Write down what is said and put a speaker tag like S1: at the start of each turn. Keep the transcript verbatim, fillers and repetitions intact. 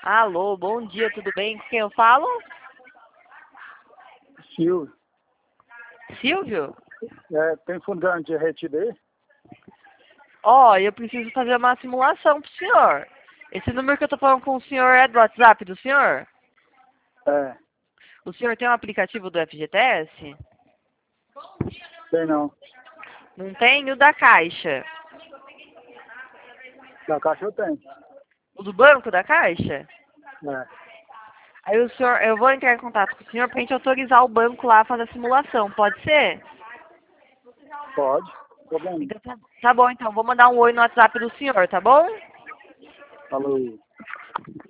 S1: Alô, bom dia, tudo bem? Com quem eu falo?
S2: Silvio,
S1: Silvio?
S2: é, tem fundo de garantia retida aí?
S1: Ó, eu preciso fazer uma simulação pro senhor. Esse número que eu tô falando com o senhor é do WhatsApp do senhor?
S2: É,
S1: O senhor tem um aplicativo do F G T S?
S2: tem não.
S1: Não tem? E o da Caixa?
S2: Da Caixa eu tenho.
S1: O do banco da Caixa?
S2: É,
S1: Aí o senhor, eu vou entrar em contato com o senhor pra gente autorizar o banco lá a fazer a simulação, pode ser?
S2: pode, problema.
S1: Então tá, tá bom, então, vou mandar um oi no WhatsApp do senhor, tá bom?
S2: Falou.